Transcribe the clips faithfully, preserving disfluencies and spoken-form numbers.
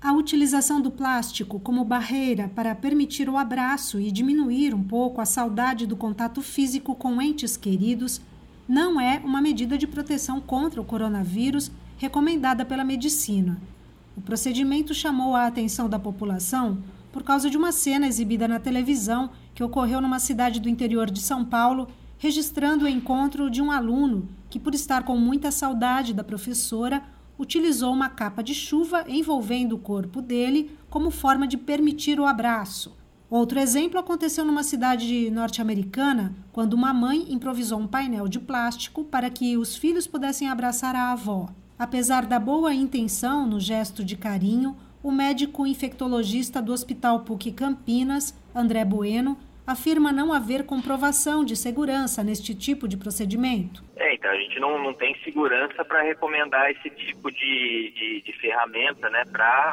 A utilização do plástico como barreira para permitir o abraço e diminuir um pouco a saudade do contato físico com entes queridos não é uma medida de proteção contra o coronavírus recomendada pela medicina. O procedimento chamou a atenção da população por causa de uma cena exibida na televisão que ocorreu numa cidade do interior de São Paulo, registrando o encontro de um aluno que, por estar com muita saudade da professora, utilizou uma capa de chuva envolvendo o corpo dele como forma de permitir o abraço. Outro exemplo aconteceu numa cidade norte-americana, quando uma mãe improvisou um painel de plástico para que os filhos pudessem abraçar a avó. Apesar da boa intenção no gesto de carinho, o médico infectologista do Hospital P U C Campinas, André Bueno, afirma não haver comprovação de segurança neste tipo de procedimento. É, então a gente não, não tem segurança para recomendar esse tipo de, de, de ferramenta, né, para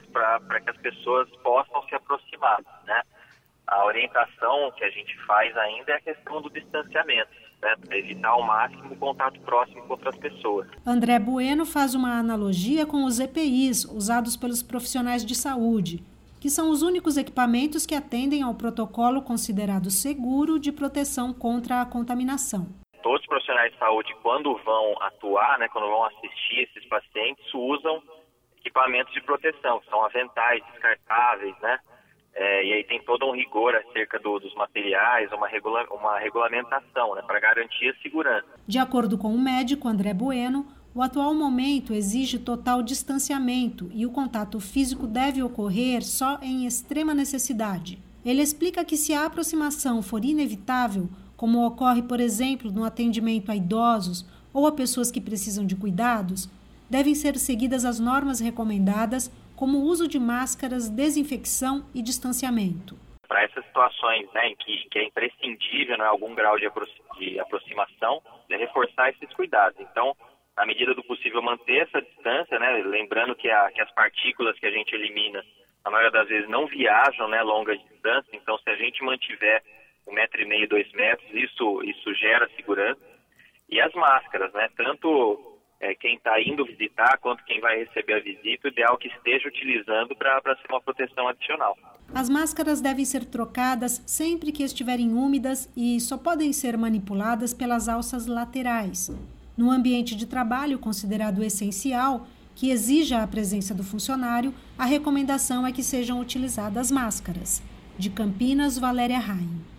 que as pessoas possam se aproximar, né? A orientação que a gente faz ainda é a questão do distanciamento, né, para evitar ao máximo o contato próximo com outras pessoas. André Bueno faz uma analogia com os E P Is usados pelos profissionais de saúde, que são os únicos equipamentos que atendem ao protocolo considerado seguro de proteção contra a contaminação. Todos os profissionais de saúde, quando vão atuar, né, quando vão assistir esses pacientes, usam equipamentos de proteção, que são aventais descartáveis, né? É, e aí tem todo um rigor acerca do, dos materiais, uma, regula, uma regulamentação, né, para garantir a segurança. De acordo com o médico André Bueno, o atual momento exige total distanciamento e o contato físico deve ocorrer só em extrema necessidade. Ele explica que se a aproximação for inevitável, como ocorre, por exemplo, no atendimento a idosos ou a pessoas que precisam de cuidados, devem ser seguidas as normas recomendadas, como o uso de máscaras, desinfecção e distanciamento. Para essas situações, né, em que, que é imprescindível, né, algum grau de, apro- de aproximação, é reforçar esses cuidados. Então, na medida do possível, manter essa distância, né, lembrando que, a, que as partículas que a gente elimina, na maioria das vezes, não viajam, né, longas distâncias. Então, se a gente mantiver um metro e meio, dois metros, isso, isso gera segurança. E as máscaras, né, tanto é, quem está indo visitar quanto quem vai receber a visita, o ideal que esteja utilizando para ser uma proteção adicional. As máscaras devem ser trocadas sempre que estiverem úmidas e só podem ser manipuladas pelas alças laterais. No ambiente de trabalho considerado essencial, que exija a presença do funcionário, a recomendação é que sejam utilizadas máscaras. De Campinas, Valéria Raim.